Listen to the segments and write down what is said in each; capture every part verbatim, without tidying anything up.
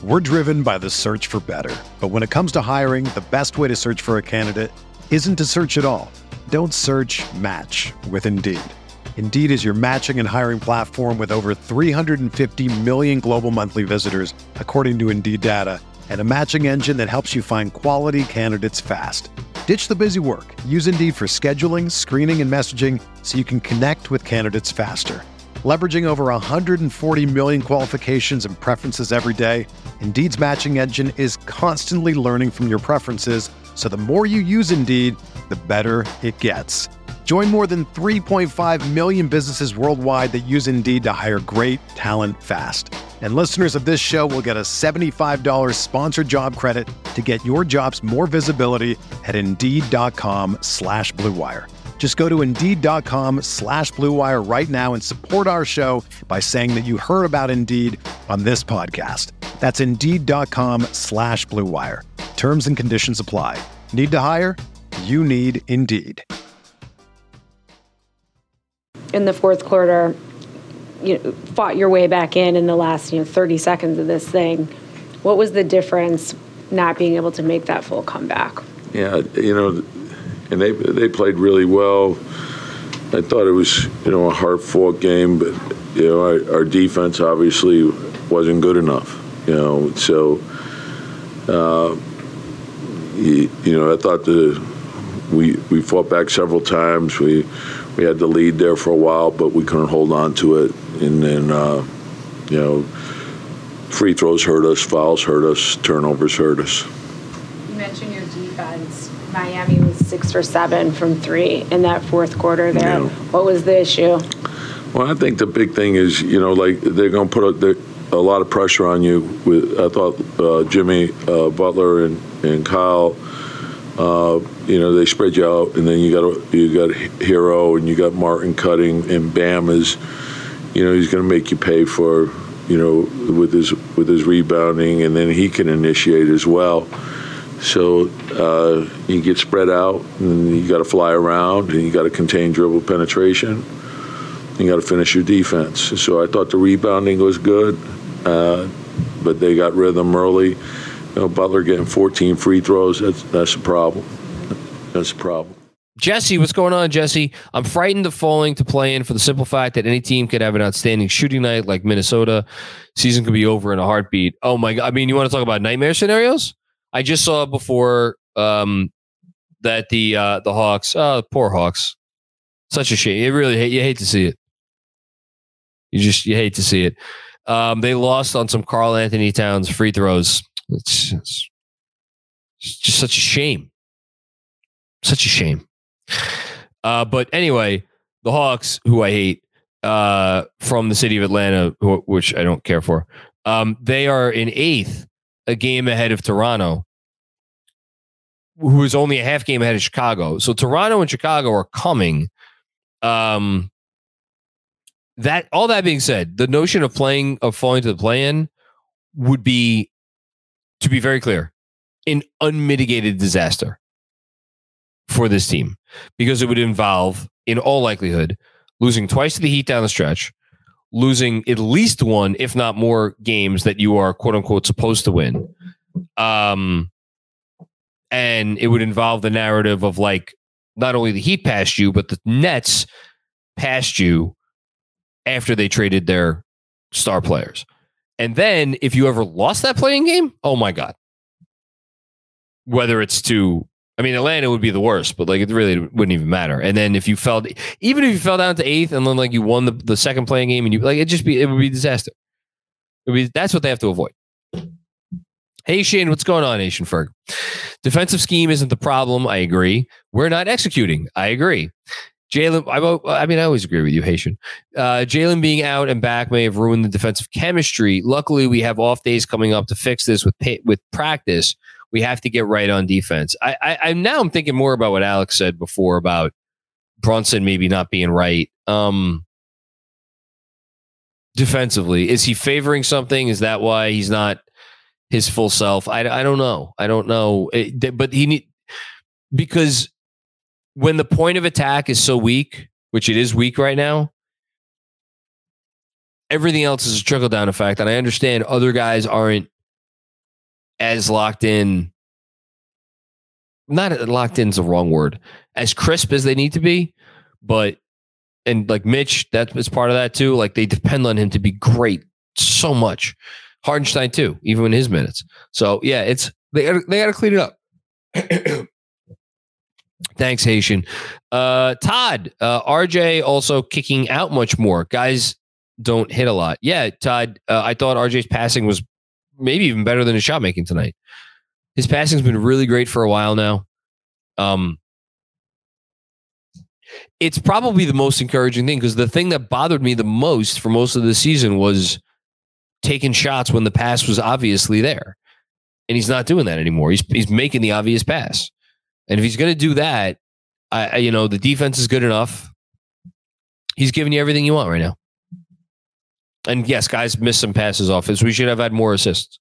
We're driven by the search for better. But when it comes to hiring, the best way to search for a candidate isn't to search at all. Don't search, match with Indeed. Indeed is your matching and hiring platform with over three hundred fifty million global monthly visitors, according to Indeed data, and a matching engine that helps you find quality candidates fast. Ditch the busy work. Use Indeed for scheduling, screening, and messaging so you can connect with candidates faster. Leveraging over one hundred forty million qualifications and preferences every day, Indeed's matching engine is constantly learning from your preferences, so the more you use Indeed, the better it gets. Join more than three point five million businesses worldwide that use Indeed to hire great talent fast. And listeners of this show will get a seventy-five dollars sponsored job credit to get your jobs more visibility at Indeed.com slash Blue Wire. Just go to Indeed.com slash Blue Wire right now and support our show by saying that you heard about Indeed on this podcast. That's Indeed.com slash Blue Wire. Terms and conditions apply. Need to hire? You need Indeed. In the fourth quarter, you know, fought your way back in in the last, you know, thirty seconds of this thing. What was the difference not being able to make that full comeback? Yeah, you know, and they they played really well. I thought it was, you know, a hard-fought game, but, you know, our, our defense obviously wasn't good enough, you know. So, uh, you, you know, I thought the we we fought back several times. We we had the lead there for a while, but we couldn't hold on to it. And then, uh, you know, free throws hurt us, fouls hurt us, turnovers hurt us. You mentioned your defense. Miami was six for seven from three in that fourth quarter there. Yeah. What was the issue? Well, I think the big thing is, you know, like they're going to put a, a lot of pressure on you. With I thought uh, Jimmy uh, Butler and, and Kyle, uh, you know, they spread you out, and then you got a, you got Hero and you got Martin cutting, and Bam is, you know, he's going to make you pay for, you know, with his with his rebounding, and then he can initiate as well. So uh, you get spread out, and you got to fly around, and you got to contain dribble penetration. You got to finish your defense. So I thought the rebounding was good, uh, but they got rhythm early. You know, Butler getting fourteen free throws, that's, that's a problem. That's a problem. Jesse, what's going on, Jesse? I'm frightened of falling to play in for the simple fact that any team could have an outstanding shooting night like Minnesota. Season could be over in a heartbeat. Oh, my God. I mean, you want to talk about nightmare scenarios? I just saw before um, that the uh, the Hawks, oh, poor Hawks. Such a shame. You really hate, you hate to see it. You just, you hate to see it. Um, they lost on some Karl Anthony Towns free throws. It's, it's, it's just such a shame. Such a shame. Uh, but anyway, the Hawks, who I hate, uh, from the city of Atlanta, who, which I don't care for, um, they are in eighth, a game ahead of Toronto, who is only a half game ahead of Chicago. So Toronto and Chicago are coming. Um, that all that being said, the notion of playing of falling to the play-in would be, to be very clear, an unmitigated disaster for this team, because it would involve, in all likelihood, losing twice to the Heat down the stretch, losing at least one, if not more, games that you are quote unquote supposed to win. Um, and it would involve the narrative of, like, not only the Heat passed you, but the Nets passed you after they traded their star players. And then if you ever lost that playing game, oh my God. Whether it's to, I mean, Atlanta would be the worst, but like it really wouldn't even matter. And then if you fell, even if you fell down to eighth and then like you won the, the second playing game, and you like it, just be it would be a disaster. It would be, that's what they have to avoid. Hey Shane, what's going on, Asian Ferg? Defensive scheme isn't the problem. I agree. We're not executing. I agree. Jalen, I, I mean, I always agree with you, Haitian. Uh, Jalen being out and back may have ruined the defensive chemistry. Luckily, we have off days coming up to fix this with pay, with practice. We have to get right on defense. I, I, I now I'm thinking more about what Alex said before about Brunson maybe not being right. Um, defensively, is he favoring something? Is that why he's not his full self? I, I don't know. I don't know. It, but he need because when the point of attack is so weak, which it is weak right now, everything else is a trickle down effect. And I understand other guys aren't as locked in. Not locked in is the wrong word. As crisp as they need to be, but and like Mitch, that was part of that too. Like they depend on him to be great so much. Hartenstein too, even in his minutes. So yeah, it's they they got to clean it up. Thanks, Haitian. Uh, Todd, uh, R J also kicking out much more. Guys don't hit a lot. Yeah, Todd, uh, I thought R J's passing was maybe even better than his shot making tonight. His passing's been really great for a while now. Um, it's probably the most encouraging thing because the thing that bothered me the most for most of the season was taking shots when the pass was obviously there. And he's not doing that anymore. He's he's making the obvious pass. And if he's going to do that, I, I you know, the defense is good enough. He's giving you everything you want right now. And yes, guys missed some passes off his. We should have had more assists.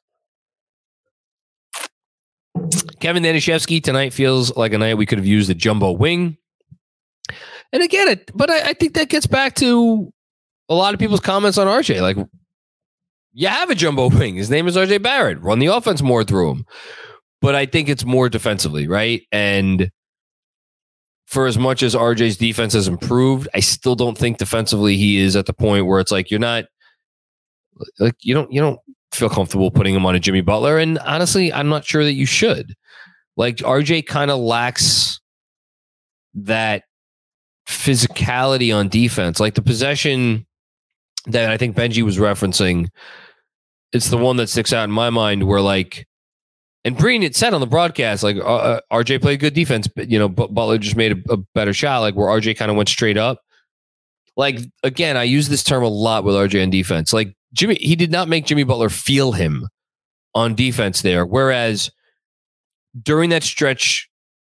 Kevin Danishevsky tonight feels like a night we could have used a jumbo wing. And again, it, but I, I think that gets back to a lot of people's comments on R J. Like, you have a jumbo wing. His name is R J Barrett. Run the offense more through him. But I think it's more defensively, right? And for as much as R J's defense has improved, I still don't think defensively he is at the point where it's like you're not like you don't you don't feel comfortable putting him on a Jimmy Butler. And honestly, I'm not sure that you should. Like R J kind of lacks that physicality on defense. Like the possession that I think Benji was referencing, it's the one that sticks out in my mind where like, and Breen had said on the broadcast, like uh, R J played good defense, but you know, but Butler just made a, a better shot, like where R J kind of went straight up. Like, again, I use this term a lot with R J on defense. Like Jimmy, he did not make Jimmy Butler feel him on defense there. Whereas during that stretch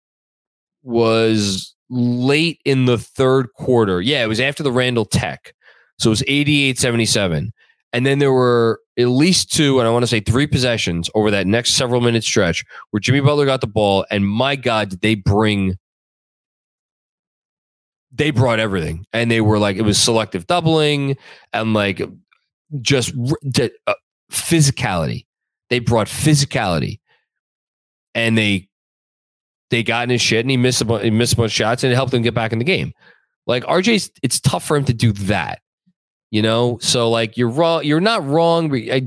was late in the third quarter. Yeah, it was after the Randall Tech. So it was eighty-eight seventy-seven. And then there were at least two, and I want to say three possessions over that next several minute stretch where Jimmy Butler got the ball, and my God, did they bring, they brought everything. And they were like, it was selective doubling and like just uh, physicality. They brought physicality. And they they got in his shit, and he missed a bunch, he missed a bunch of shots, and it helped him get back in the game. Like R J's, it's tough for him to do that. You know, so like you're wrong. You're not wrong. But I,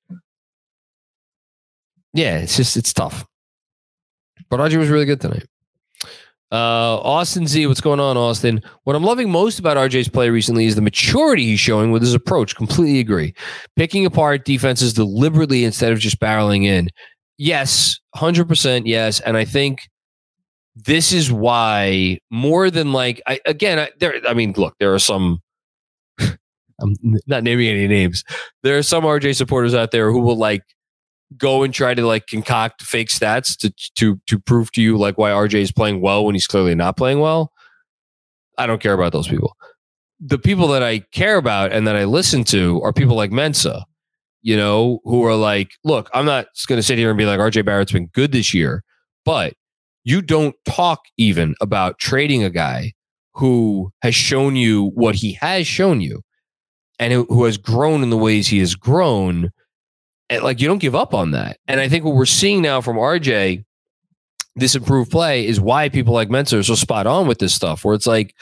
yeah, it's just it's tough. But R J was really good tonight. Uh, Austin Z, what's going on, Austin? What I'm loving most about R J's play recently is the maturity he's showing with his approach. Completely agree. Picking apart defenses deliberately instead of just barreling in. Yes, one hundred percent yes. And I think this is why more than like I, again, I, there. I mean, look, there are some. I'm not naming any names. There are some R J supporters out there who will like go and try to like concoct fake stats to to to prove to you like why R J is playing well when he's clearly not playing well. I don't care about those people. The people that I care about and that I listen to are people like Mensa, you know, who are like, look, I'm not going to sit here and be like R J Barrett's been good this year, but you don't talk even about trading a guy who has shown you what he has shown you. And who has grown in the ways he has grown, and like you don't give up on that. And I think what we're seeing now from R J, this improved play, is why people like Mensa are so spot on with this stuff. Where it's like,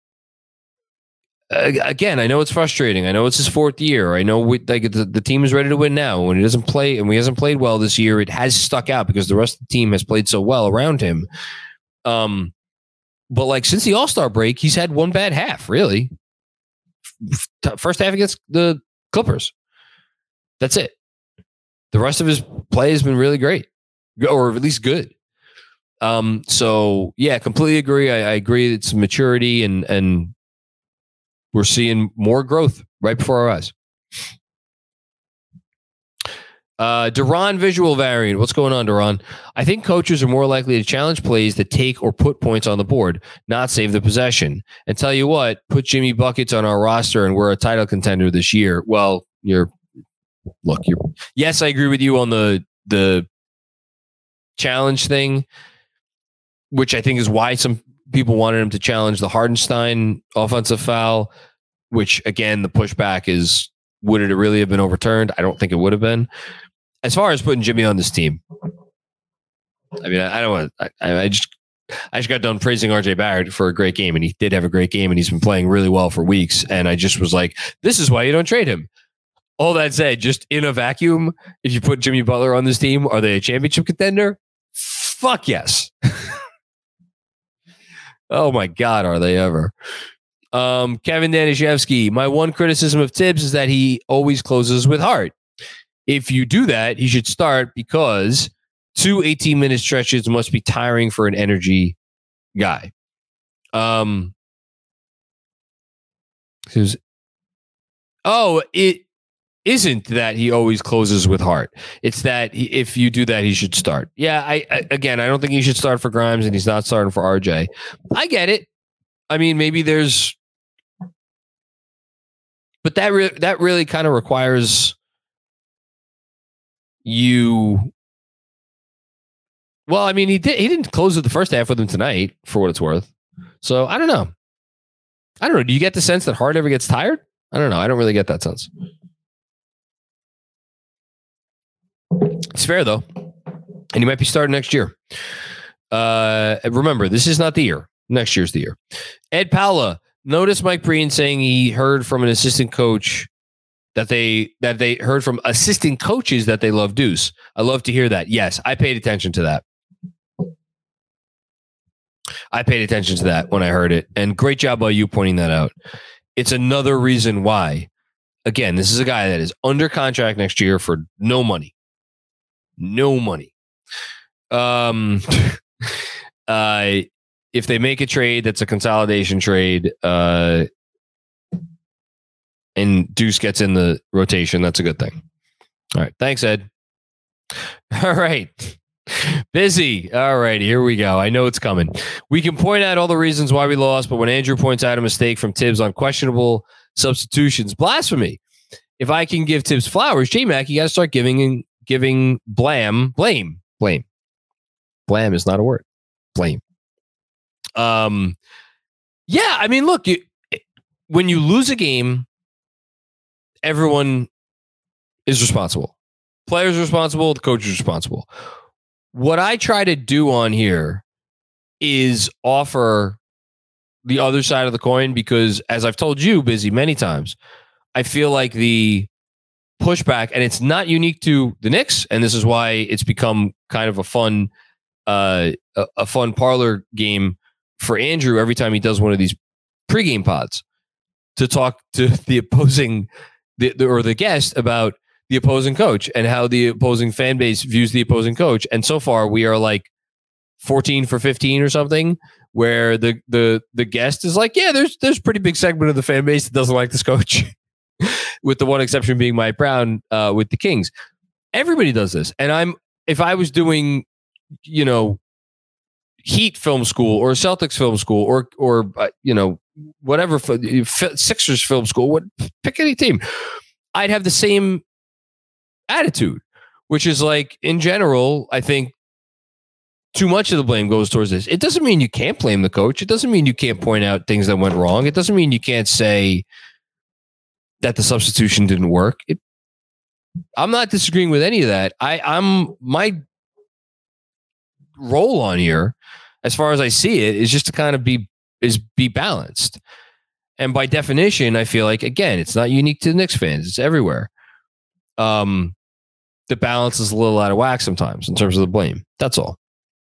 again, I know it's frustrating. I know it's his fourth year. I know we, like the, the team is ready to win now. When he doesn't play, and he hasn't played well this year, it has stuck out because the rest of the team has played so well around him. Um, but like since the All-Star break, he's had one bad half, really. First half against the Clippers. That's it. The rest of his play has been really great, or at least good. Um, so yeah, completely agree. I, I agree. It's maturity, and and we're seeing more growth right before our eyes. Uh, Duran visual variant. What's going on, Duran? I think coaches are more likely to challenge plays that take or put points on the board, not save the possession. And tell you what, put Jimmy Buckets on our roster and we're a title contender this year. Well, you're look, you're yes, I agree with you on the the challenge thing, which I think is why some people wanted him to challenge the Hartenstein offensive foul, which again, the pushback is, would it really have been overturned? I don't think it would have been. as far as putting Jimmy on this team, I mean, I, I don't want. I, I just, I just got done praising R J Barrett for a great game, and he did have a great game, and he's been playing really well for weeks. And I just was like, this is why you don't trade him. All that said, just in a vacuum, if you put Jimmy Butler on this team, are they a championship contender? Fuck yes. Oh my God, are they ever? Um, Kevin Danishevsky, my one criticism of Tibbs is that he always closes with heart. If you do that, he should start because two eighteen-minute stretches must be tiring for an energy guy. Um, oh, it isn't that he always closes with heart. It's that he, if you do that, he should start. Yeah, I, I again, I don't think he should start for Grimes, and he's not starting for R J. I get it. I mean, maybe there's, but that re- that really kind of requires you. Well, I mean, he did. He didn't close with the first half with him tonight, for what it's worth. So I don't know. I don't know. Do you get the sense that Hart ever gets tired? I don't know. I don't really get that sense. It's fair though, and he might be starting next year. Uh, remember, this is not the year. Next year's the year. Ed Paula, notice Mike Breen saying he heard from an assistant coach that they that they heard from assistant coaches that they love Deuce. I love to hear that. Yes, I paid attention to that. I paid attention to that when I heard it, and great job by you pointing that out. It's another reason why. Again, this is a guy that is under contract next year for no money. No money. Um, uh, if they make a trade that's a consolidation trade, uh, and Deuce gets in the rotation, that's a good thing. All right. Thanks, Ed. All right. Busy. All right. Here we go. I know it's coming. We can point out all the reasons why we lost, but when Andrew points out a mistake from Tibbs on questionable substitutions, blasphemy. If I can give Tibbs flowers, J-Mac, you got to start giving giving blam, blame, blame. Blam is not a word. Blame. Um, yeah, I mean, look, you, when you lose a game, everyone is responsible. Players are responsible. The coach is responsible. What I try to do on here is offer the other side of the coin because, as I've told you, Busy, many times, I feel like the pushback, and it's not unique to the Knicks, and this is why it's become kind of a fun, uh, a, a fun parlor game for Andrew every time he does one of these pregame pods to talk to the opposing, the, the or the guest about the opposing coach and how the opposing fan base views the opposing coach. And so far, we are like fourteen for fifteen or something, where the the the guest is like, yeah, there's there's a pretty big segment of the fan base that doesn't like this coach. With the one exception being Mike Brown uh, with the Kings. Everybody does this. And I'm, if I was doing, you know, Heat film school or Celtics film school or, or uh, you know, whatever, Sixers film school, what, pick any team, I'd have the same attitude, which is like, in general, I think too much of the blame goes towards this. It doesn't mean you can't blame the coach. It doesn't mean you can't point out things that went wrong. It doesn't mean you can't say that the substitution didn't work. It, I'm not disagreeing with any of that. I, I'm my role on here, as far as I see it, is just to kind of be is be balanced. And by definition, I feel like, again, it's not unique to the Knicks fans. It's everywhere. Um, the balance is a little out of whack sometimes in terms of the blame. That's all.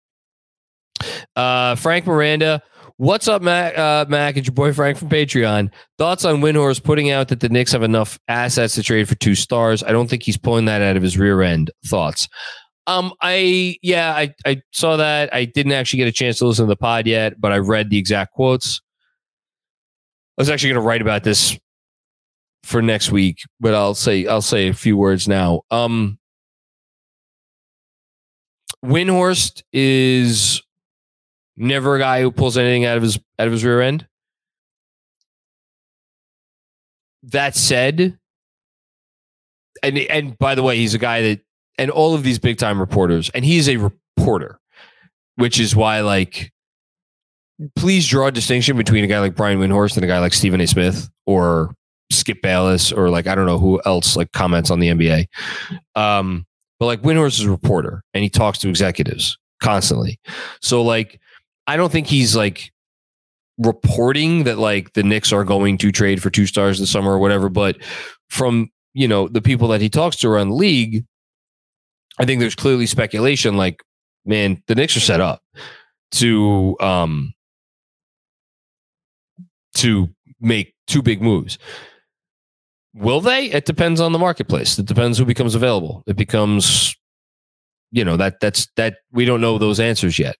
Uh, Frank Miranda. What's up, Mac? Uh, Mac, it's your boy Frank from Patreon. Thoughts on Windhorst putting out that the Knicks have enough assets to trade for two stars? I don't think he's pulling that out of his rear end. Thoughts? Um, I yeah, I, I saw that. I didn't actually get a chance to listen to the pod yet, but I read the exact quotes. I was actually going to write about this for next week, but I'll say I'll say a few words now. Um, Windhorst is never a guy who pulls anything out of his out of his rear end. That said, and and by the way, he's a guy that, and all of these big time reporters, and he's a reporter, which is why, like, please draw a distinction between a guy like Brian Windhorst and a guy like Stephen A. Smith or Skip Bayless or, like, I don't know who else like comments on the N B A. Um, but like Windhorst is a reporter and he talks to executives constantly. So like, I don't think he's like reporting that like the Knicks are going to trade for two stars this summer or whatever. But from, you know, the people that he talks to around the league, I think there's clearly speculation like, man, the Knicks are set up to, um, to make two big moves. Will they? It depends on the marketplace. It depends who becomes available. It becomes, you know, that that's that we don't know those answers yet.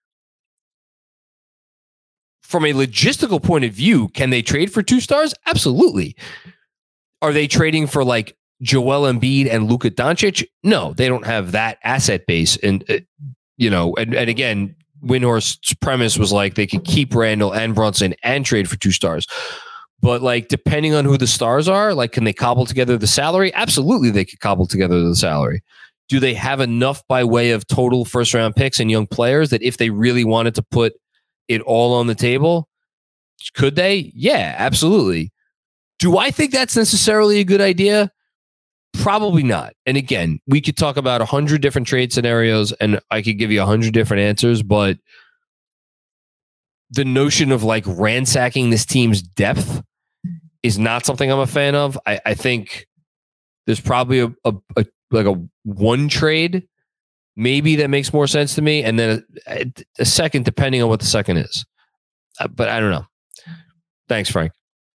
From a logistical point of view, can they trade for two stars? Absolutely. Are they trading for like Joel Embiid and Luka Doncic? No, they don't have that asset base. And, uh, you know, and, and again, Windhorst's premise was like they could keep Randall and Brunson and trade for two stars. But like, depending on who the stars are, like, can they cobble together the salary? Absolutely, they could cobble together the salary. Do they have enough by way of total first round picks and young players that if they really wanted to put it all on the table, could they? Yeah, absolutely. Do I think that's necessarily a good idea? Probably not. And again, we could talk about a hundred different trade scenarios and I could give you a hundred different answers, but the notion of like ransacking this team's depth is not something I'm a fan of. I, I think there's probably a, a, a like a one trade maybe that makes more sense to me, and then a, a second depending on what the second is. Uh, but I don't know. Thanks, Frank.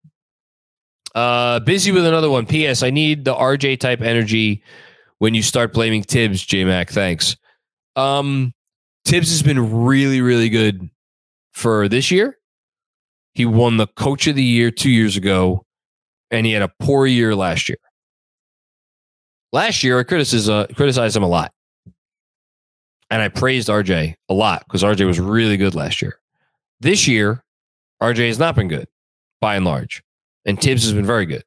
Uh, busy with another one. P S. I need the R J type energy when you start blaming Tibbs. J Mac, thanks. Um, Tibbs has been really, really good for this year. He won the Coach of the Year two years ago, and he had a poor year last year. Last year, I criticized, uh, criticized him a lot. And I praised R J a lot because R J was really good last year. This year, R J has not been good, by and large. And Tibbs has been very good.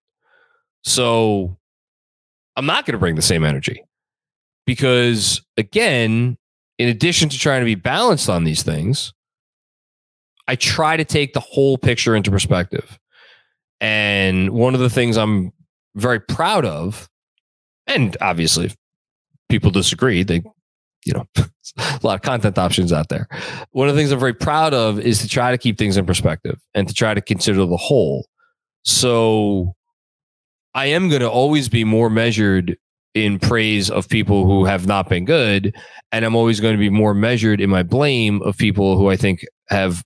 So I'm not going to bring the same energy. Because, again, in addition to trying to be balanced on these things, I try to take the whole picture into perspective. And one of the things I'm very proud of, and obviously if people disagree, they, you know, a lot of content options out there. One of the things I'm very proud of is to try to keep things in perspective and to try to consider the whole. So I am going to always be more measured in praise of people who have not been good. And I'm always going to be more measured in my blame of people who I think have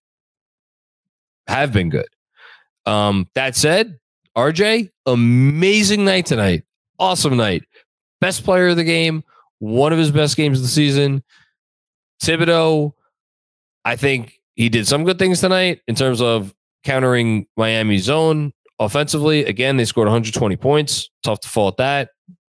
have been good. Um, that said, R J, amazing night tonight. Awesome night. Best player of the game. One of his best games of the season. Thibodeau, I think he did some good things tonight in terms of countering Miami's zone offensively. Again, they scored one hundred twenty points. Tough to fault that.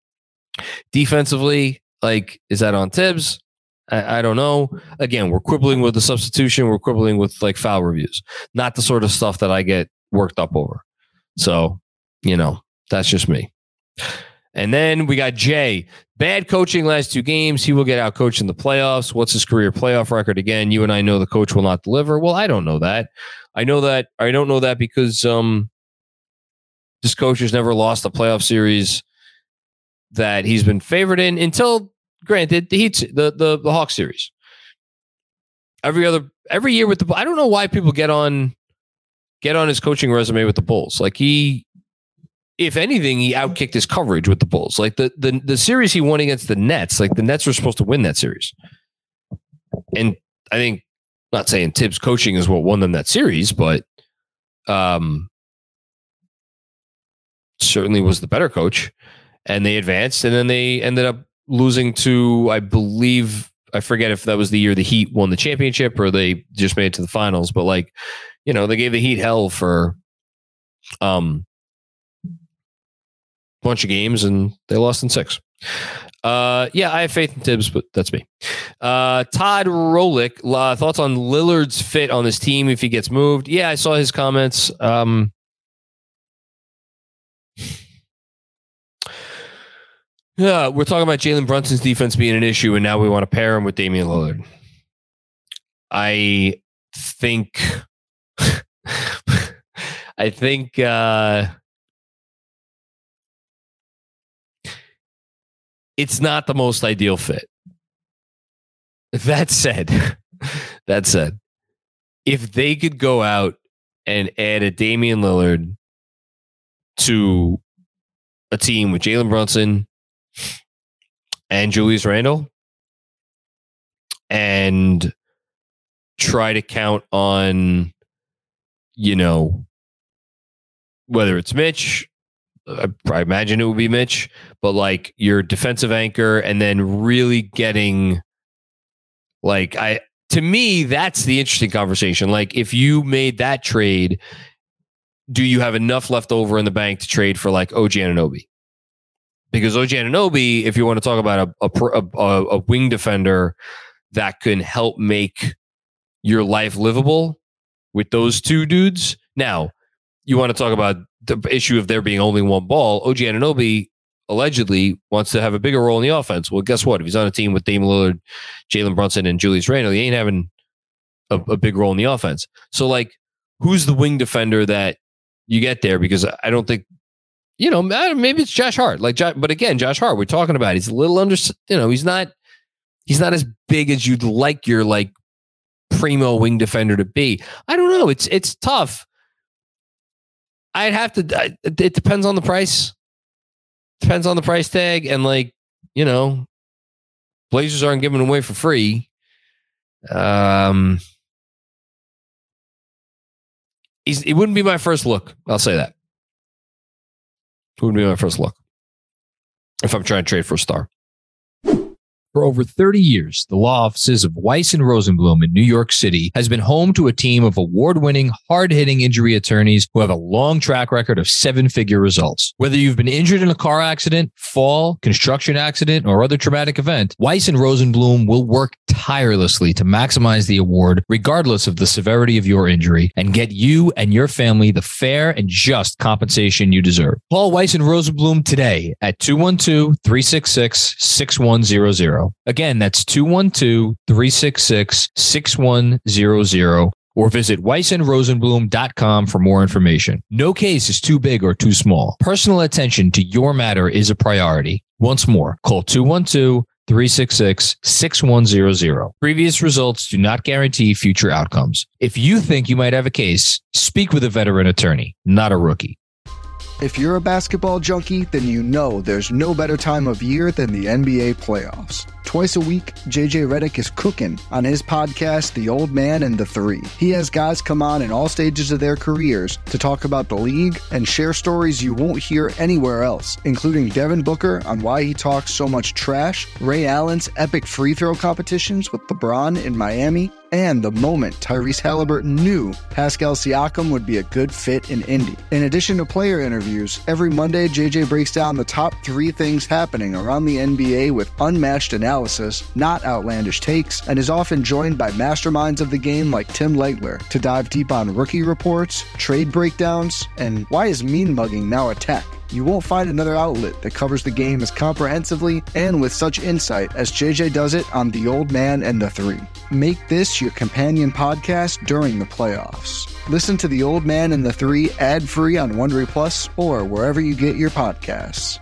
Defensively, like, is that on Tibbs? I, I don't know. Again, we're quibbling with the substitution. We're quibbling with like foul reviews. Not the sort of stuff that I get worked up over. So, you know, that's just me. And then we got Jay. Bad coaching last two games. He will get out coached in the playoffs. What's his career playoff record? Again, you and I know the coach will not deliver. Well, I don't know that. I know that. I don't know that because um, this coach has never lost a playoff series that he's been favored in until, granted, the Heat, the the the Hawks series. Every other every year with the, I don't know why people get on get on his coaching resume with the Bulls. Like he. If anything, he outkicked his coverage with the Bulls. Like the, the the series he won against the Nets, like the Nets were supposed to win that series. And I think, not saying Tibbs coaching is what won them that series, but um, certainly was the better coach. And they advanced, and then they ended up losing to, I believe, I forget if that was the year the Heat won the championship or they just made it to the finals. But like, you know, they gave the Heat hell for um. bunch of games and they lost in six. Uh, yeah, I have faith in Tibbs, but that's me. Uh, Todd Rolick, uh, thoughts on Lillard's fit on this team if he gets moved? Yeah, I saw his comments. Um, yeah, we're talking about Jalen Brunson's defense being an issue, and now we want to pair him with Damian Lillard. I think, I think, uh, it's not the most ideal fit. That said, that said, if they could go out and add a Damian Lillard to a team with Jalen Brunson and Julius Randle and try to count on, you know, whether it's Mitch, I, I imagine it would be Mitch, but like your defensive anchor, and then really getting like, I, to me, that's the interesting conversation. Like, if you made that trade, do you have enough left over in the bank to trade for like O G Anunoby? Because O G Anunoby, if you want to talk about a, a, a, a wing defender that can help make your life livable with those two dudes. Now, you want to talk about the issue of there being only one ball. O G Anunoby allegedly wants to have a bigger role in the offense. Well, guess what? If he's on a team with Damian Lillard, Jalen Brunson, and Julius Randle, he ain't having a, a big role in the offense. So, like, who's the wing defender that you get there? Because I don't think, you know, maybe it's Josh Hart. Like, but again, Josh Hart, we're talking about, he's a little under, you know, he's not, he's not as big as you'd like your like primo wing defender to be. I don't know. It's it's tough. I'd have to. It depends on the price. Depends on the price tag, and like, you know, Blazers aren't giving away for free. Um, he's, it wouldn't be my first look. I'll say that. It wouldn't be my first look if I'm trying to trade for a star. For over thirty years, the law offices of Weiss and Rosenblum in New York City has been home to a team of award-winning, hard-hitting injury attorneys who have a long track record of seven-figure results. Whether you've been injured in a car accident, fall, construction accident, or other traumatic event, Weiss and Rosenblum will work tirelessly to maximize the award regardless of the severity of your injury and get you and your family the fair and just compensation you deserve. Call Weiss and Rosenblum today at two one two, three six six, six one zero zero. Again, that's two one two, three six six, six one zero zero, or visit weiss and rosenblum dot com for more information. No case is too big or too small. Personal attention to your matter is a priority. Once more, call two one two, three six six, six one zero zero. Previous results do not guarantee future outcomes. If you think you might have a case, speak with a veteran attorney, not a rookie. If you're a basketball junkie, then you know there's no better time of year than the N B A playoffs. Twice a week, J J Redick is cooking on his podcast, The Old Man and the Three. He has guys come on in all stages of their careers to talk about the league and share stories you won't hear anywhere else, including Devin Booker on why he talks so much trash, Ray Allen's epic free throw competitions with LeBron in Miami, and the moment Tyrese Halliburton knew Pascal Siakam would be a good fit in Indy. In addition to player interviews, every Monday J J breaks down the top three things happening around the N B A with unmatched analysis, not outlandish takes, and is often joined by masterminds of the game like Tim Legler to dive deep on rookie reports, trade breakdowns, and why is mean mugging now a tech. You won't find another outlet that covers the game as comprehensively and with such insight as J J does it on The Old Man and the Three. Make this your companion podcast during the playoffs. Listen to The Old Man and the Three ad-free on Wondery Plus or wherever you get your podcasts.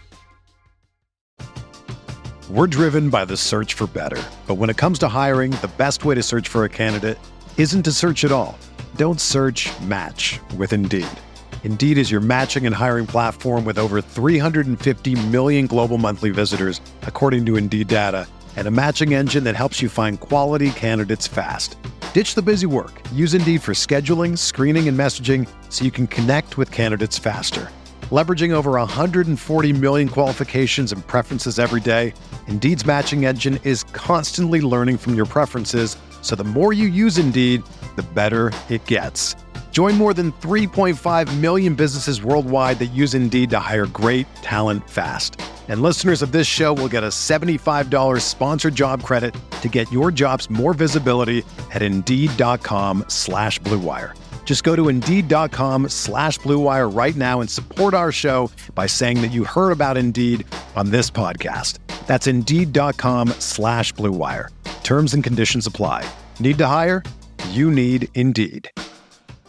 We're driven by the search for better. But when it comes to hiring, the best way to search for a candidate isn't to search at all. Don't search, match with Indeed. Indeed is your matching and hiring platform with over three hundred fifty million global monthly visitors, according to Indeed data, and a matching engine that helps you find quality candidates fast. Ditch the busy work. Use Indeed for scheduling, screening, and messaging so you can connect with candidates faster. Leveraging over one hundred forty million qualifications and preferences every day, Indeed's matching engine is constantly learning from your preferences, so the more you use Indeed, the better it gets. Join more than three point five million businesses worldwide that use Indeed to hire great talent fast. And listeners of this show will get a seventy-five dollars sponsored job credit to get your jobs more visibility at Indeed.com slash Blue Wire. Just go to Indeed.com slash Blue Wire right now and support our show by saying that you heard about Indeed on this podcast. That's Indeed.com slash Blue Wire. Terms and conditions apply. Need to hire? You need Indeed.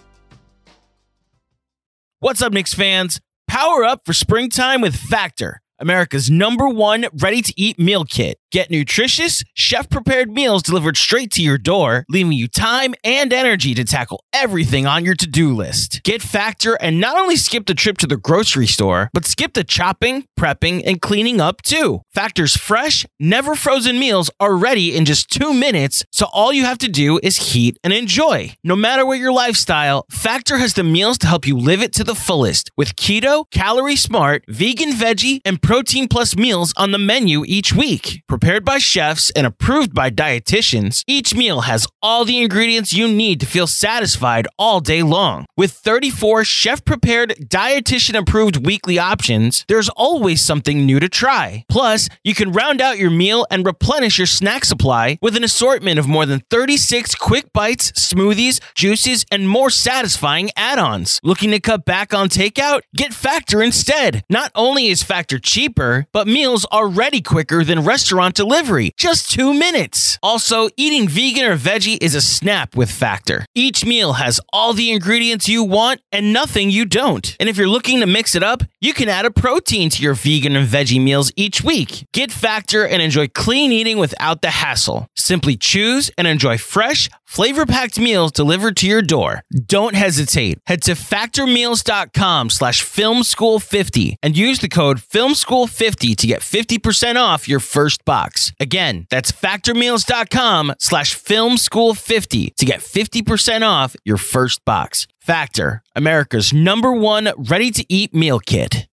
What's up, Knicks fans? Power up for springtime with Factor, America's number one ready-to-eat meal kit. Get nutritious, chef-prepared meals delivered straight to your door, leaving you time and energy to tackle everything on your to-do list. Get Factor and not only skip the trip to the grocery store, but skip the chopping, prepping, and cleaning up too. Factor's fresh, never frozen meals are ready in just two minutes, so all you have to do is heat and enjoy. No matter what your lifestyle, Factor has the meals to help you live it to the fullest with keto, calorie smart, vegan, veggie, and protein plus meals on the menu each week. Prepared by chefs and approved by dietitians, each meal has all the ingredients you need to feel satisfied all day long. With thirty-four chef-prepared, dietitian-approved weekly options, there's always something new to try. Plus, you can round out your meal and replenish your snack supply with an assortment of more than thirty-six quick bites, smoothies, juices, and more satisfying add-ons. Looking to cut back on takeout? Get Factor instead. Not only is Factor cheaper, but meals are ready quicker than restaurant delivery. Just two minutes. Also, eating vegan or veggie is a snap with Factor. Each meal has all the ingredients you want and nothing you don't. And if you're looking to mix it up, you can add a protein to your vegan and veggie meals each week. Get Factor and enjoy clean eating without the hassle. Simply choose and enjoy fresh, flavor-packed meals delivered to your door. Don't hesitate. Head to factormeals.com slash filmschool50 and use the code filmschool fifty to get fifty percent off your first box. Again, that's factormeals.com slash filmschool50 to get fifty percent off your first box. Factor, America's number one ready-to-eat meal kit.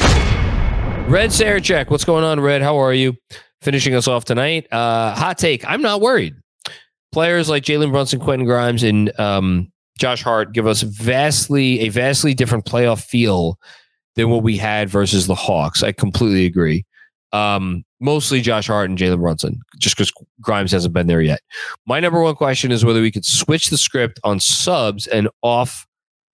Red Sarachek, what's going on, Red? How are you? Finishing us off tonight. Uh, hot take. I'm not worried. Players like Jalen Brunson, Quentin Grimes, and um, Josh Hart give us vastly a vastly different playoff feel than what we had versus the Hawks. I completely agree. Um, mostly Josh Hart and Jalen Brunson, just because Grimes hasn't been there yet. My number one question is whether we could switch the script on subs and off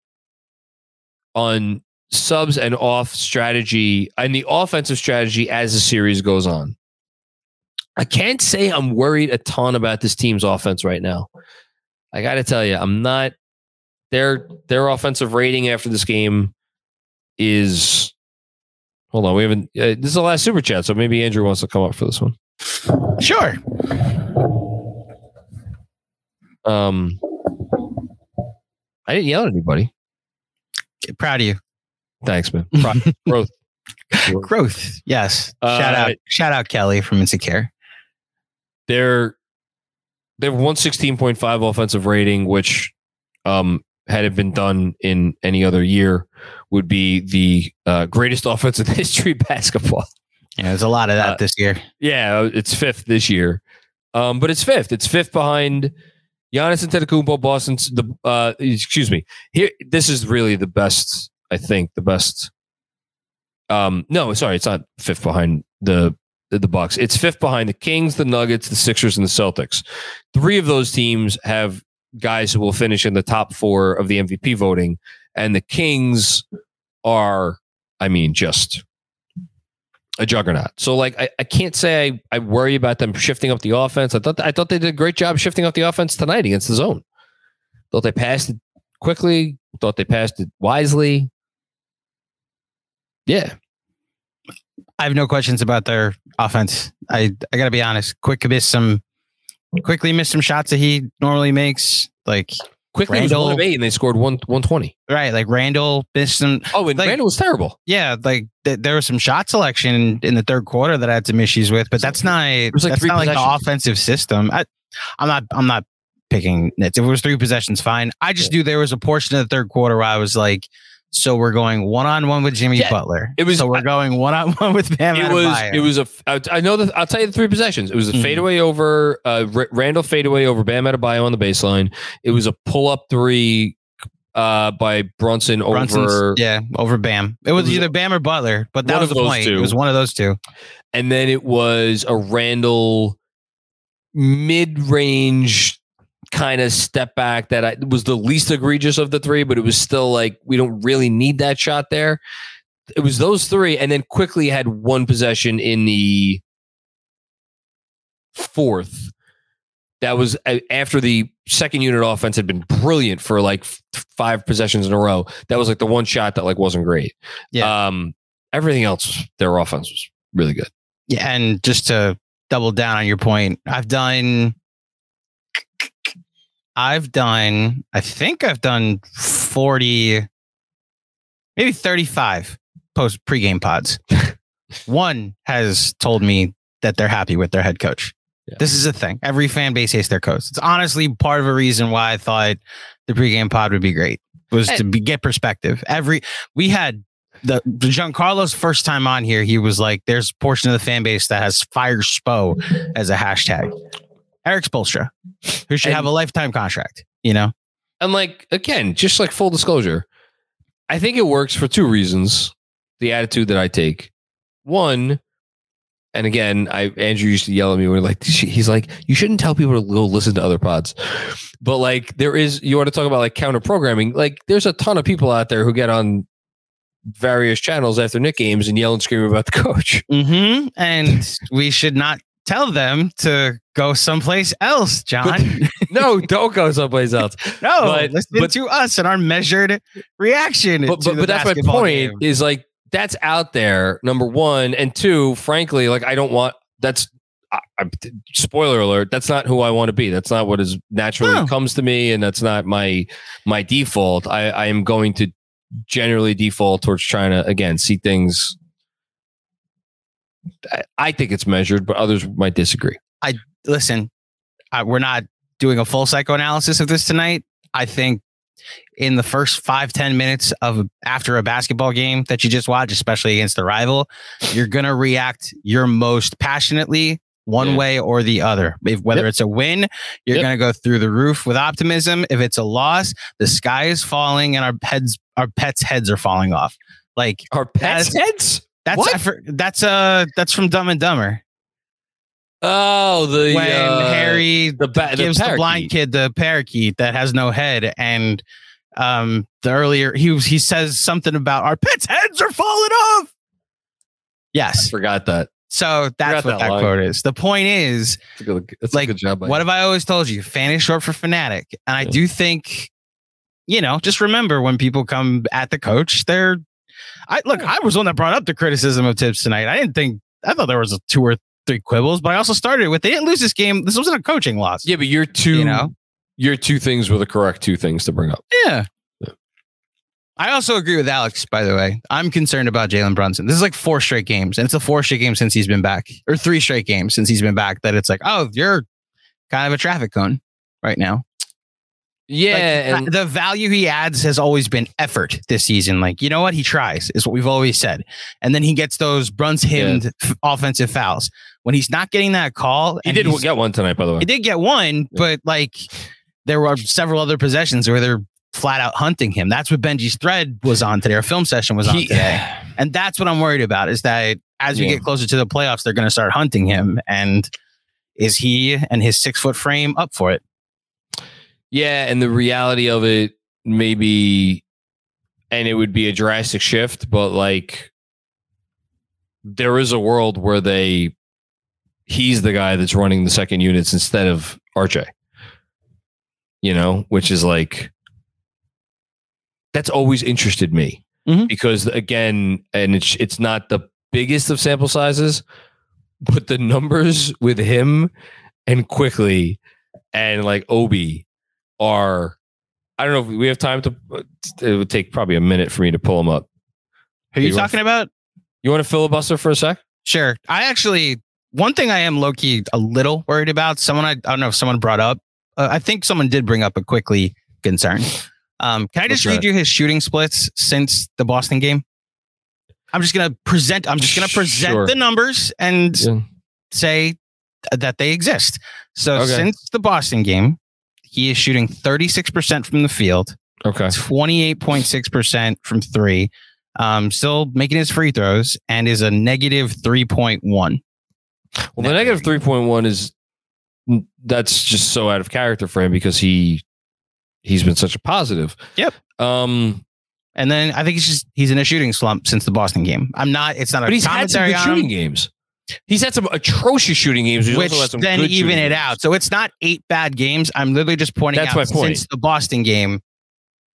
on subs and off strategy and the offensive strategy as the series goes on. I can't say I'm worried a ton about this team's offense right now. I got to tell you, I'm not. Their their offensive rating after this game is. Hold on, we haven't. Uh, this is the last super chat, so maybe Andrew wants to come up for this one. Sure. Um, I didn't yell at anybody. Proud of you. Thanks, man. Pro- growth. Growth. Yes. Uh, shout out. Shout out Kelly from Insecure. They're they have one sixteen point five offensive rating, which um had it been done in any other year would be the uh, greatest offense in history of basketball. Yeah, there's a lot of that uh, this year. Yeah, it's fifth this year. Um, but it's fifth. It's fifth behind Giannis Antetokounmpo, Boston's the uh excuse me. Here this is really the best, I think, the best. Um, no, sorry, it's not fifth behind the the Bucks. It's fifth behind the Kings, the Nuggets, the Sixers, and the Celtics. Three of those teams have guys who will finish in the top four of the M V P voting, and the Kings are, I mean, just a juggernaut. So, like, I, I can't say I, I worry about them shifting up the offense. I thought I thought they did a great job shifting up the offense tonight against the zone. Thought they passed it quickly. Thought they passed it wisely. Yeah. I have no questions about their offense. I, I got to be honest. Quick missed some, quickly missed some shots that he normally makes. Like quickly Randall, was one of eight and they scored one one twenty. Right, like Randall missed some. Oh, and like, Randall was terrible. Yeah, like th- there was some shot selection in, in the third quarter that I had some issues with, but that's not. Like that's not like the offensive system. I, I'm not. I'm not picking nits. If it was three possessions, fine. I just yeah. knew there was a portion of the third quarter where I was like, so we're going one on one with Jimmy yeah, Butler. It was so we're I, going one on one with Bam. It was. It was a. I know that. I'll tell you the three possessions. It was a mm-hmm. fadeaway over uh, R- Randall fadeaway over Bam Adebayo on the baseline. It was a pull up three uh, by Brunson Brunson's, over. Yeah, over Bam. It was, it was either Bam or Butler, but that was the point. Two. It was one of those two. And then it was a Randall mid range kind of step back that I, was the least egregious of the three, but it was still like, we don't really need that shot there. It was those three, and then quickly had one possession in the fourth. That was after the second unit offense had been brilliant for like five possessions in a row. That was like the one shot that like wasn't great. Yeah. Um, everything else, their offense was really good. Yeah, and just to double down on your point, I've done, I've done, I think I've done forty, maybe thirty-five post pregame pods. One has told me that they're happy with their head coach. Yeah. This is a thing. Every fan base hates their coach. It's honestly part of a reason why I thought the pregame pod would be great, was to be, get perspective. Every we had the, the Giancarlo's first time on here. He was like, "There's a portion of the fan base that has fire Spo as a hashtag." Eric Spoelstra, who should and, have a lifetime contract, you know. And like again, just like full disclosure, I think it works for two reasons. The attitude that I take, one. And again, I Andrew used to yell at me when like he's like, you shouldn't tell people to go listen to other pods. But like there is, you want to talk about like counter programming. Like there's a ton of people out there who get on various channels after Knick games and yell and scream about the coach. Mm-hmm. And we should not tell them to go someplace else, John. But, no, don't go someplace else. no, but, listen but, to us and our measured reaction. But, but, but that's my point game. Is like, that's out there, number one. And two, frankly, like I don't want, that's, I, I, spoiler alert, that's not who I want to be. That's not what is naturally oh. comes to me. And that's not my, my default. I, I am going to generally default towards trying to, again, see things. I, I think it's measured, but others might disagree. I listen, I, we're not doing a full psychoanalysis of this tonight. I think in the first five, ten minutes of after a basketball game that you just watched, especially against the rival, you're going to react your most passionately one yeah. way or the other. If, whether yep. it's a win, you're yep. going to go through the roof with optimism. If it's a loss, the sky is falling and our heads, our pets' heads are falling off. Like our pets' heads? That's, what? For, that's, uh, that's from Dumb and Dumber. Oh, the when uh, Harry the ba- gives the, the blind kid the parakeet that has no head, and um, the earlier he was, he says something about our pets' heads are falling off. Yes, I forgot that. So that's what that, that quote is. The point is, that's a good, that's like, a good job. What have I always told you? Fan is short for fanatic, and I yeah. do think, you know, just remember when people come at the coach, they're. I look. I was one that brought up the criticism of Tibbs tonight. I didn't think. I thought there was a two or three quibbles, but I also started with they didn't lose this game. This wasn't a coaching loss. Yeah, but your two, you know, your two things were the correct two things to bring up. Yeah. yeah. I also agree with Alex, by the way. I'm concerned about Jalen Brunson. This is like four straight games, and it's a four straight game since he's been back, or three straight games since he's been back. That it's like, oh, you're kind of a traffic cone right now. Yeah, like, and the value he adds has always been effort this season. Like, you know what? He tries, is what we've always said. And then he gets those Bruns hymned yeah. f- offensive fouls. When he's not getting that call. He did get one tonight, by the way. He did get one, yeah. but like there were several other possessions where they're flat out hunting him. That's what Benji's thread was on today. Our film session was on he, today. And that's what I'm worried about, is that as we yeah. get closer to the playoffs, they're going to start hunting him. And is he and his six foot frame up for it? Yeah, and the reality of it, maybe, and it would be a drastic shift, but like, there is a world where they, he's the guy that's running the second units instead of R J. You know, which is like, that's always interested me mm-hmm. because again, and it's it's not the biggest of sample sizes, but the numbers with him and Quickly and like Obi are, I don't know if we have time to, it would take probably a minute for me to pull them up. Who are you, you talking about? You want to filibuster for a sec? Sure. I actually, one thing I am low-key a little worried about, someone, I, I don't know if someone brought up, uh, I think someone did bring up a Quickly concern. Um, can I just What's read that? you his shooting splits since the Boston game? I'm just going to present, I'm just going to present sure. the numbers and yeah. say that they exist. So okay. since the Boston game, he is shooting thirty-six percent from the field. Okay. twenty-eight point six percent from three. Um, still making his free throws and is a negative three point one. Well, the negative three point one is, that's just so out of character for him because he, he's been such a positive. Yep. Um, and then I think he's just, he's in a shooting slump since the Boston game. I'm not, it's not but a he's had some good shooting games. He's had some atrocious shooting games, he's which also had some then good even it games. out. So it's not eight bad games. I'm literally just pointing That's out my point. Since the Boston game,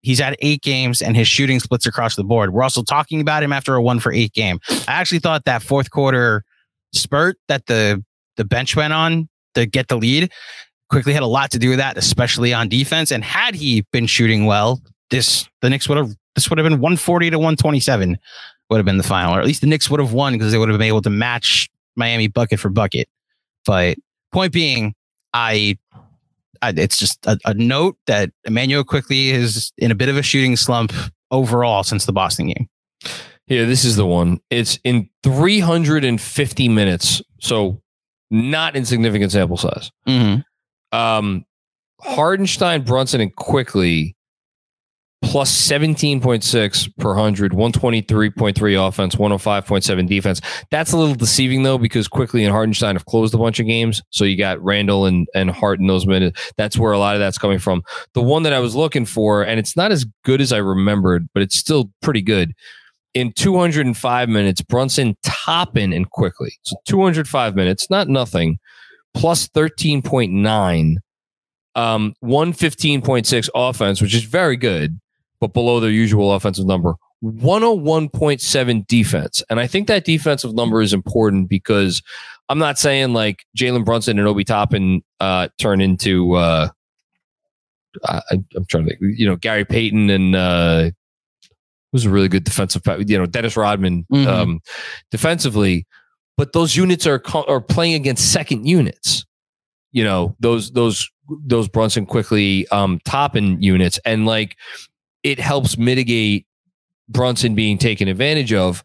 He's had eight games and his shooting splits across the board. We're also talking about him after a one for eight game. I actually thought that fourth quarter spurt that the, the bench went on to get the lead quickly had a lot to do with that, especially on defense. And had he been shooting well, this the Knicks would have this would have been one forty to one twenty-seven would have been the final, or at least the Knicks would have won because they would have been able to match Miami bucket for bucket. But point being, I, I it's just a, a note that Immanuel Quickley is in a bit of a shooting slump overall since the Boston game. Yeah, this is the one. It's in three hundred fifty minutes, so not insignificant sample size. Mm-hmm. Um, Hardenstein, Brunson, and Quickley plus seventeen point six per hundred, one twenty-three point three offense, one oh five point seven defense. That's a little deceiving though, because Quickley and Hardenstein have closed a bunch of games. So you got Randall and, and Hart in those minutes. That's where a lot of that's coming from. The one that I was looking for, and it's not as good as I remembered, but it's still pretty good. In two hundred five minutes, Brunson, Toppin, and Quickley. So two hundred five minutes, not nothing, plus thirteen point nine, um, one fifteen point six offense, which is very good, but below their usual offensive number. one oh one point seven defense. And I think that defensive number is important because I'm not saying like Jalen Brunson and Obi Toppin uh, turn into, uh, I, I'm trying to think, you know, Gary Payton and, uh, was a really good defensive, you know, Dennis Rodman mm-hmm. um, defensively, but those units are are playing against second units. You know, those those those Brunson, Quickley, um, Toppin units, and like it helps mitigate Brunson being taken advantage of.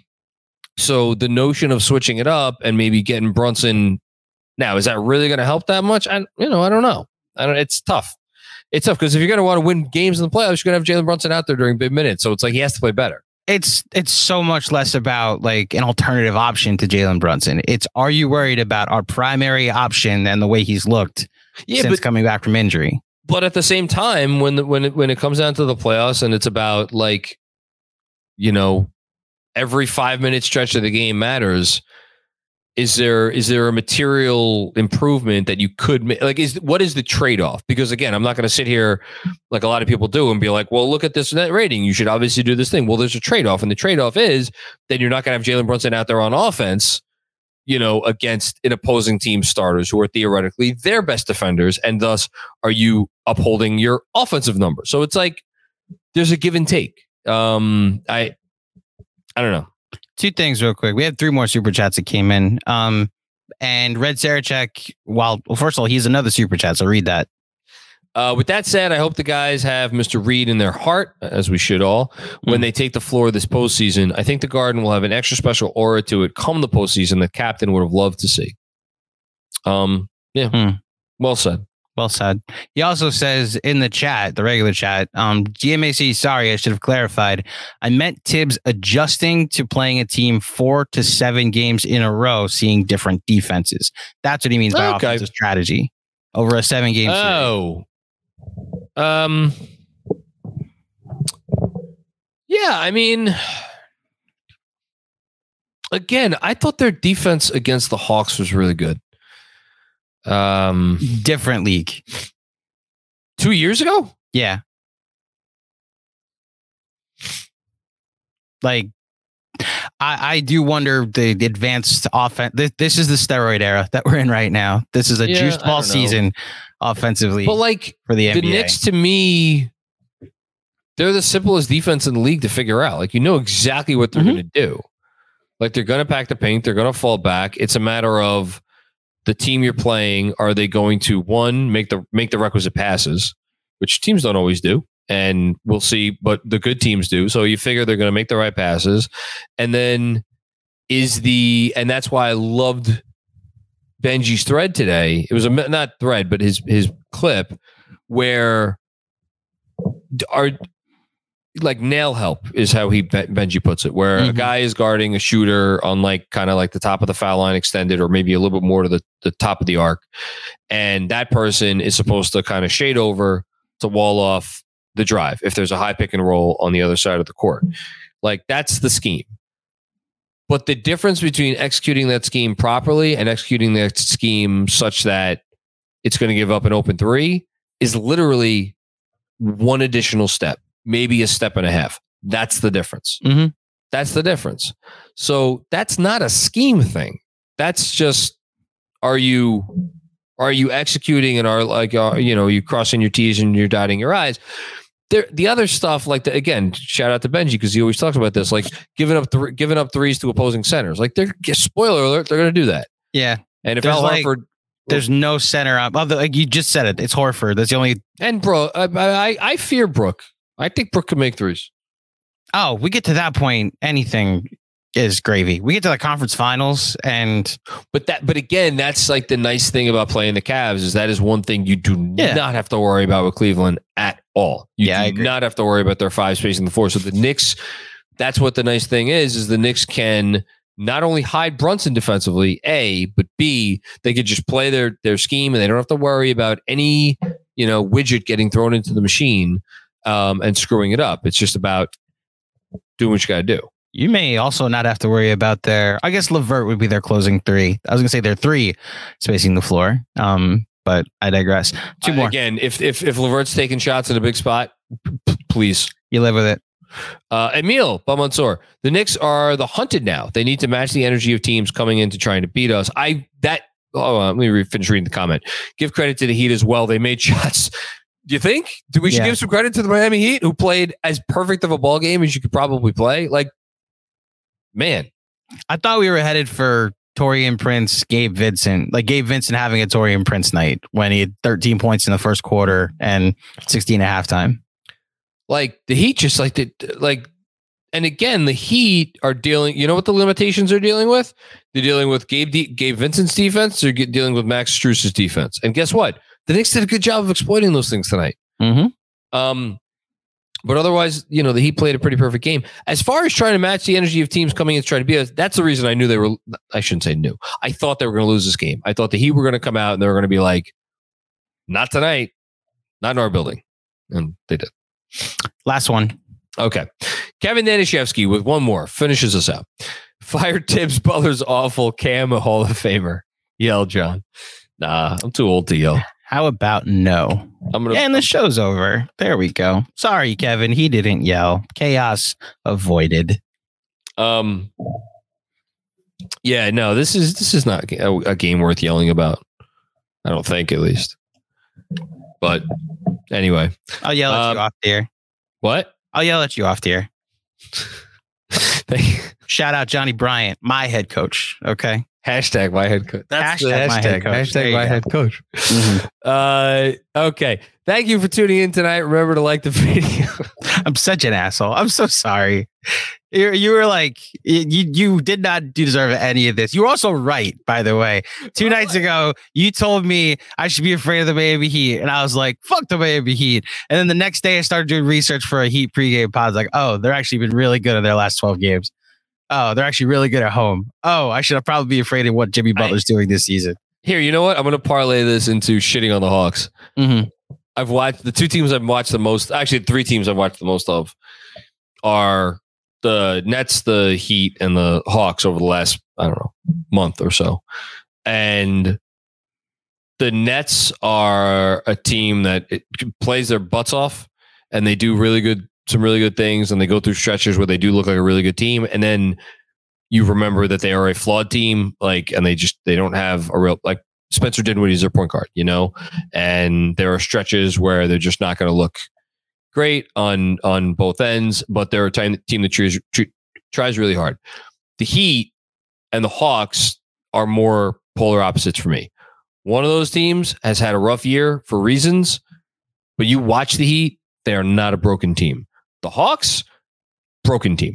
So the notion of switching it up and maybe getting Brunson now, is that really going to help that much? I you know I don't know. I don't. It's tough. It's tough because if you're going to want to win games in the playoffs, you're going to have Jalen Brunson out there during big minutes. So it's like he has to play better. It's it's so much less about like an alternative option to Jalen Brunson. It's, are you worried about our primary option and the way he's looked yeah, since but, coming back from injury? But at the same time, when the, when it, when it comes down to the playoffs and it's about like, you know, every five minute stretch of the game matters. Is there is there a material improvement that you could make? Like, is what is the trade-off? Because again, I'm not going to sit here like a lot of people do and be like, well, look at this net rating. You should obviously do this thing. Well, there's a trade-off. And the trade-off is that you're not going to have Jalen Brunson out there on offense, you know, against an opposing team starters who are theoretically their best defenders. And thus, are you upholding your offensive number? So it's like there's a give and take. Um, I I don't know. Two things real quick. We had three more super chats that came in. Um, and Red Sarachek, while, well, first of all, he's another super chat, so read that. Uh, with that said, I hope the guys have Mister Reed in their heart, as we should all, when mm. they take the floor this postseason. I think the Garden will have an extra special aura to it come the postseason the captain would have loved to see. Um, yeah, mm. well said. Well said. He also says in the chat, the regular chat, um, G M A C, sorry, I should have clarified. I meant Tibbs adjusting to playing a team four to seven games in a row, seeing different defenses. That's what he means by okay. offensive strategy over a seven game series. Oh. Um. Yeah, I mean, again, I thought their defense against the Hawks was really good. Um, different league. Two years ago? Yeah. Like, I, I do wonder the advanced offense. This, this is the steroid era that we're in right now. This is a yeah, juiced ball season offensively. But like for the N B A. The Knicks, to me, they're the simplest defense in the league to figure out. Like, you know exactly what they're mm-hmm. going to do. Like, they're going to pack the paint. They're going to fall back. It's a matter of the team you're playing, are they going to, one, make the make the requisite passes, which teams don't always do, and we'll see, but the good teams do. So you figure they're going to make the right passes. And then is the, and that's why I loved Benji's thread today. It was a, not thread, but his his clip where are, like nail help is how he Benji puts it, where mm-hmm. a guy is guarding a shooter on like kind of like the top of the foul line extended, or maybe a little bit more to the, the top of the arc. And that person is supposed to kind of shade over to wall off the drive if there's a high pick and roll on the other side of the court. Like, that's the scheme. But the difference between executing that scheme properly and executing that scheme such that it's going to give up an open three is literally one additional step, maybe a step and a half. That's the difference. Mm-hmm. That's the difference. So that's not a scheme thing. That's just, are you are you executing and are like, uh, you know, you crossing your T's and you're dotting your I's. There, the other stuff, like the, again, shout out to Benji because he always talks about this, like giving up th- giving up threes to opposing centers. Like they're spoiler alert, they're going to do that. Yeah, and if there's Al like, Horford, there's no center up. Well, like you just said it, it's Horford. That's the only. And bro, I, I I fear Brook. I think Brook can make threes. Oh, we get to that point, anything is gravy. We get to the conference finals, and but that, but again, that's like the nice thing about playing the Cavs is that is one thing you do yeah. not have to worry about with Cleveland at all. You yeah, do not have to worry about their five spacing the floor. So the Knicks, that's what the nice thing is, is the Knicks can not only hide Brunson defensively, A, but B, they could just play their their scheme and they don't have to worry about any, you know, widget getting thrown into the machine um, and screwing it up. It's just about doing what you got to do. You may also not have to worry about their, I guess LeVert would be their closing three. I was going to say their three spacing the floor, um, but I digress. Two uh, more. Again, if, if, if LeVert's taking shots in a big spot, p- please. You live with it. Uh, Emil Balmansour, the Knicks are the hunted now. They need to match the energy of teams coming into trying to beat us. I, that, oh, uh, let me re- finish reading the comment. Give credit to the Heat as well. They made shots. Do you think? Do we should yeah. give some credit to the Miami Heat who played as perfect of a ball game as you could probably play? Like, man, I thought we were headed for Taurean Prince, Gabe Vincent, like Gabe Vincent having a Taurean Prince night when he had thirteen points in the first quarter and sixteen at halftime. Like the Heat just like the, like, and again, the Heat are dealing, you know what the limitations are dealing with? They're dealing with Gabe, D, Gabe Vincent's defense. They're get, dealing with Max Strus's defense. And guess what? The Knicks did a good job of exploiting those things tonight. Mm-hmm. Um, But otherwise, you know, the Heat played a pretty perfect game. As far as trying to match the energy of teams coming in to try to beat us, that's the reason I knew they were, I shouldn't say knew. I thought they were going to lose this game. I thought the Heat were going to come out and they were going to be like, not tonight, not in our building. And they did. Last one. Okay. Kevin Danishevsky with one more finishes us out. Fired Tibbs, Butler's awful, Cam a Hall of Famer. Yell, John. Nah, I'm too old to yell. How about no? I'm gonna, and the show's over. There we go. Sorry, Kevin. He didn't yell. Chaos avoided. Um. Yeah, no. This is this is not a, a game worth yelling about. I don't think, at least. But anyway, I'll yell at um, you off the air. What? I'll yell at you off the air. Shout out Johnny Bryant, my head coach. Okay. Hashtag my head coach. That's hashtag, the hashtag. My head coach. Hashtag my go. head coach. Mm-hmm. Uh, okay. Thank you for tuning in tonight. Remember to like the video. I'm such an asshole. I'm so sorry. You, you were like, you you did not deserve any of this. You were also right, by the way. Two nights ago, you told me I should be afraid of the Miami Heat. And I was like, fuck the Miami Heat. And then the next day I started doing research for a Heat pregame pod. I was like, oh, they're actually been really good in their last twelve games. Oh, they're actually really good at home. Oh, I should have probably be afraid of what Jimmy Butler's I, doing this season. Here, you know what? I'm going to parlay this into shitting on the Hawks. Mm-hmm. I've watched the two teams I've watched the most. Actually, three teams I've watched the most of are the Nets, the Heat, and the Hawks over the last, I don't know, month or so. And the Nets are a team that it plays their butts off and they do really good some really good things, and they go through stretches where they do look like a really good team, and then you remember that they are a flawed team, like, and they just they don't have a real, like, Spencer Dinwiddie is their point guard, you know, and there are stretches where they're just not going to look great on on both ends, but they're a team, team that tries, tries really hard. The Heat and the Hawks are more polar opposites for me. One of those teams has had a rough year for reasons, but you watch the Heat, they are not a broken team. The Hawks, broken team.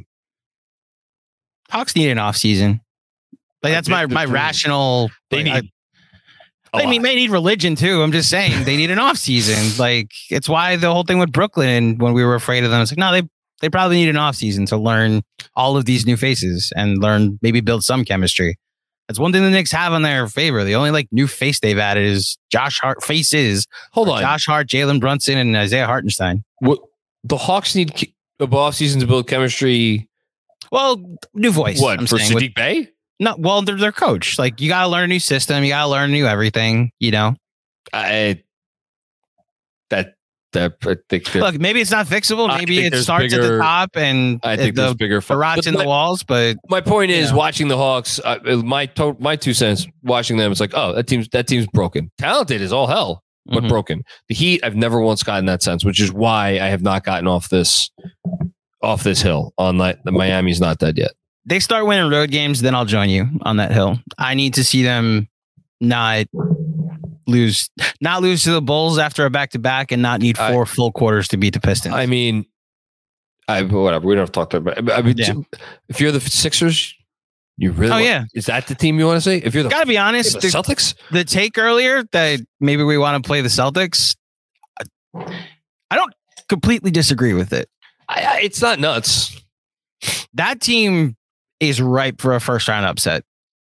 Hawks need an offseason. Like, that's my, my rational. They like, need. I, they need, may need religion too. I'm just saying they need an offseason. Like, it's why the whole thing with Brooklyn, when we were afraid of them, it's like, no, they they probably need an offseason to learn all of these new faces and learn, maybe build some chemistry. That's one thing the Knicks have in their favor. The only like new face they've added is Josh Hart faces. Hold on, Josh Hart, Jalen Brunson, and Isaiah Hartenstein. What the Hawks need a off season to build chemistry. Well, new voice. What I'm for saying, Sadiq Bey? No, well, they're their coach. Like, you got to learn a new system. You got to learn new everything. You know, I that That I think that, Look, maybe it's not fixable. I Maybe think it there's starts at bigger- the top and I think the, there's bigger the rots but in my, the walls. But my point is, know. watching the Hawks, uh, my to, my two cents, watching them, it's like, oh, that team's that team's broken. Talented is all hell, but Mhm. broken. The Heat, I've never once gotten that sense, which is why I have not gotten off this off this hill on that. Miami's not dead yet. they start winning road games, then I'll join you on that hill. I need to see them not lose, not lose to the Bulls after a back to back, and not need four I, full quarters to beat the Pistons. I mean, I whatever. We don't have to talk about it. I mean, Yeah. if you're the Sixers, you really. Oh want, yeah, is that the team you want to say? If you're the, gotta be honest, the the Celtics. The take earlier that maybe we want to play the Celtics, I don't completely disagree with it. I, I, it's not nuts. That team is ripe for a first round upset.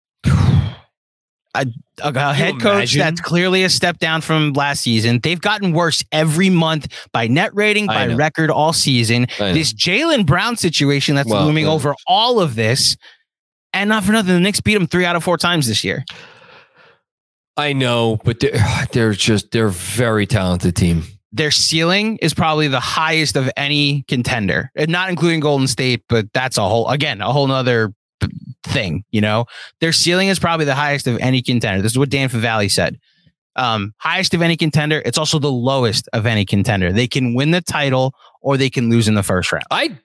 A, a, a head coach imagine? that's clearly a step down from last season. They've gotten worse every month by net rating, by record all season. This Jaylen Brown situation that's well, looming uh, over all of this. And not for nothing, the Knicks beat them three out of four times this year. I know, but they're, they're just, they're a very talented team. Their ceiling is probably the highest of any contender, and not including Golden State, but that's a whole, again, a whole nother thing, you know. Their ceiling is probably the highest of any contender. This is what Dan Favale said. Um, highest of any contender. It's also the lowest of any contender. They can win the title or they can lose in the first round. I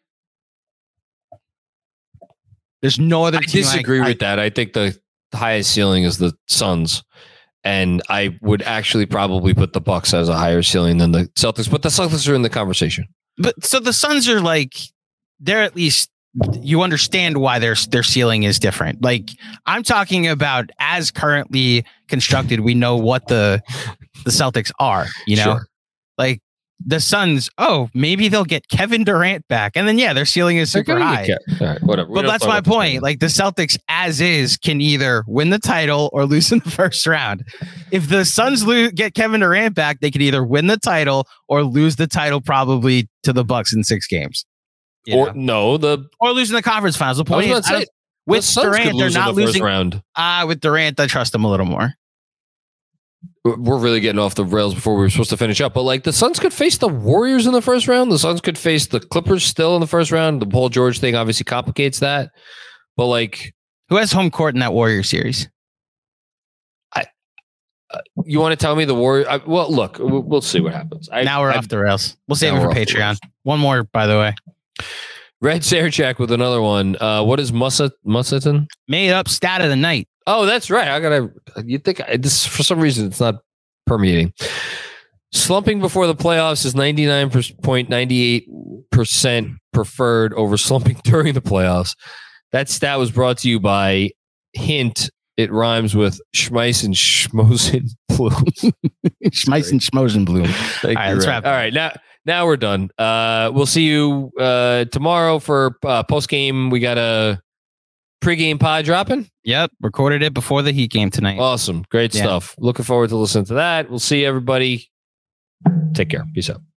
There's no other I team disagree I, with I, that. I think the highest ceiling is the Suns. And I would actually probably put the Bucks as a higher ceiling than the Celtics, but the Celtics are in the conversation. But so the Suns are like, they're at least, you understand why their their ceiling is different. Like, I'm talking about as currently constructed, we know what the the Celtics are, you know, sure. Like the Suns. Oh, maybe they'll get Kevin Durant back, and then yeah, their ceiling is super high. All right, whatever. But that's my point. Like the Celtics, as is, can either win the title or lose in the first round. If the Suns lose, get Kevin Durant back, they could either win the title or lose the title, probably to the Bucks in six games. You or know? no, the or losing the conference finals. The point is, say, with the Durant, they're not the losing. Round. Ah, uh, with Durant, I trust them a little more. We're really getting off the rails before we were supposed to finish up, but like the Suns could face the Warriors in the first round. The Suns could face the Clippers still in the first round. The Paul George thing obviously complicates that, but like, who has home court in that Warrior series? I. Uh, you want to tell me the Warrior? I, well, look, we'll, we'll see what happens. I, now we're I, off the rails. We'll save it for Patreon. One more, by the way. Red Sarachek with another one. Uh, what is Musa Musseton? Made up stat of the night. Oh, that's right. I gotta. You think I, this for some reason it's not permeating. Slumping before the playoffs is ninety-nine point nine eight percent preferred over slumping during the playoffs. That stat was brought to you by Hint. It rhymes with Schmeiss and Schmosen Bloom. Schmeiss and Schmosen Bloom. All right, let's wrap. All right, now. Now we're done. Uh, we'll see you uh, tomorrow for uh, post game. We got a pregame pod dropping. Yep, recorded it before the Heat game tonight. Awesome, great yeah. stuff. Looking forward to listening to that. We'll see everybody. Take care. Peace out.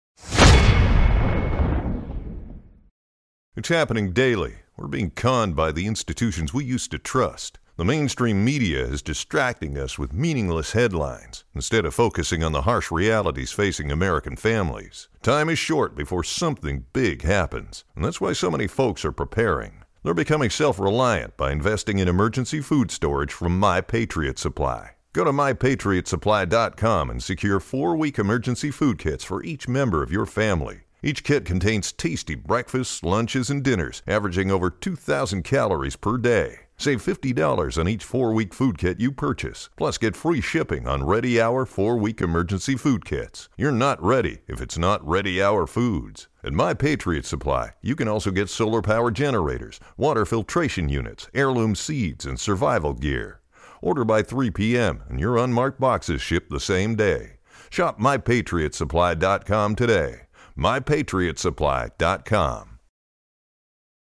It's happening daily. We're being conned by the institutions we used to trust. The mainstream media is distracting us with meaningless headlines instead of focusing on the harsh realities facing American families. Time is short before something big happens, and that's why so many folks are preparing. They're becoming self-reliant by investing in emergency food storage from My Patriot Supply. Go to my patriot supply dot com and secure four-week emergency food kits for each member of your family. Each kit contains tasty breakfasts, lunches, and dinners, averaging over two thousand calories per day. Save fifty dollars on each four-week food kit you purchase. Plus, get free shipping on Ready Hour four-week emergency food kits. You're not ready if it's not Ready Hour Foods. At My Patriot Supply, you can also get solar power generators, water filtration units, heirloom seeds, and survival gear. Order by three p.m. and your unmarked boxes ship the same day. Shop my patriot supply dot com today. my patriot supply dot com.